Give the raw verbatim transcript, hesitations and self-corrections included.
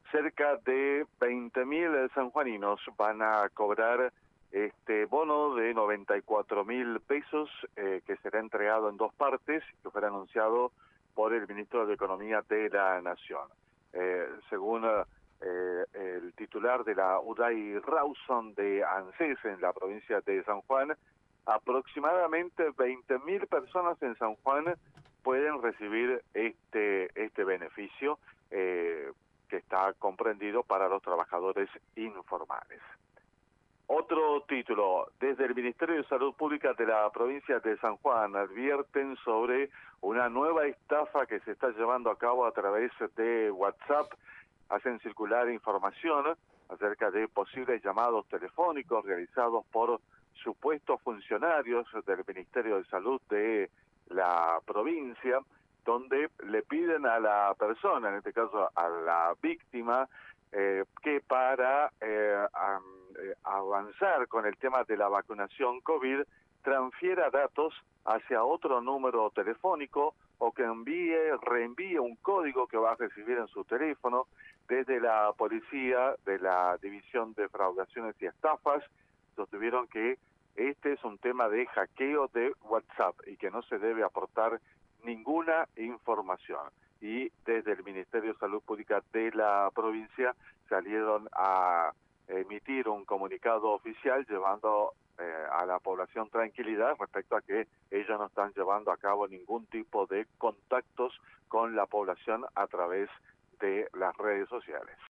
cerca de veinte mil sanjuaninos van a cobrar este bono de noventa y cuatro mil pesos eh, que será entregado en dos partes, que fue anunciado por el ministro de Economía de la Nación. Eh, según eh, el titular de la UDAI Rawson de ANSES en la provincia de San Juan, aproximadamente veinte mil personas en San Juan pueden recibir este, este beneficio eh, que está comprendido para los trabajadores informales. Otro título, desde el Ministerio de Salud Pública de la provincia de San Juan advierten sobre una nueva estafa que se está llevando a cabo a través de WhatsApp. Hacen circular información acerca de posibles llamados telefónicos realizados por supuestos funcionarios del Ministerio de Salud de la provincia, donde le piden a la persona, en este caso a la víctima, eh, que para eh, a, eh, avanzar con el tema de la vacunación COVID, transfiera datos hacia otro número telefónico o que envíe, reenvíe un código que va a recibir en su teléfono. Desde la policía de la División de Fraudaciones y Estafas sostuvieron que este es un tema de hackeo de WhatsApp y que no se debe aportar ninguna información. Y desde el Ministerio de Salud Pública de la provincia salieron a emitir un comunicado oficial llevando eh, a la población tranquilidad respecto a que ellos no están llevando a cabo ningún tipo de contactos con la población a través de las redes sociales.